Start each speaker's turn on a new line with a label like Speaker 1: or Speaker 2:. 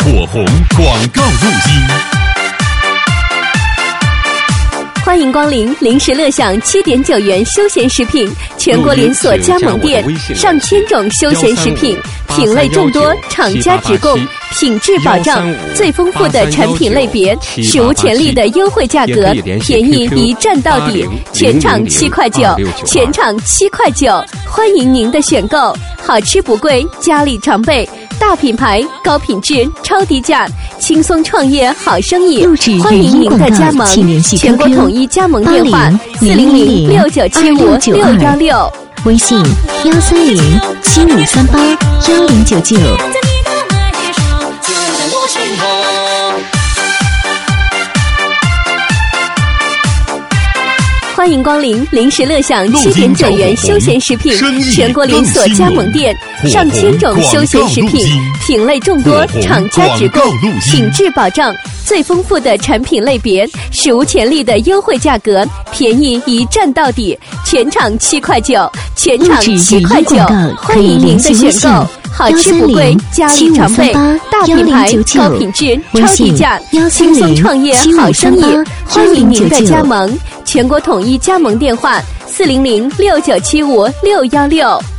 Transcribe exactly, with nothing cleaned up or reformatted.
Speaker 1: 火红广告录音。
Speaker 2: 欢迎光临零食乐享七点九元休闲食品全国连锁加盟店，上千种休闲食品，品类众多，厂家直供，品质保障，最丰富的产品类别，史无前例的优惠价格，便宜一站到底，全场七块九，全场七块九，欢迎您的选购，好吃不贵，家里常备。大品牌、高品质、超低价，轻松创业好生意，欢迎您的加盟。全国统一加盟电话：四零零六九七五六幺六，
Speaker 3: 微信幺三零七五三八幺零九九。
Speaker 2: 欢迎光临零食乐享七点九元休闲食品全国连锁加盟店，上千种休闲食品，品类众多，厂家直供，品质保障，最丰富的产品类别，史无前例的优惠价格，便宜一站到底，全场七块九，全场七块九，欢迎您的选购。好吃不贵，家里常备，大品牌，高品质，超低价，轻松创业好生意，欢迎您的加盟。全国统一加盟电话：四零零六九七五六幺六。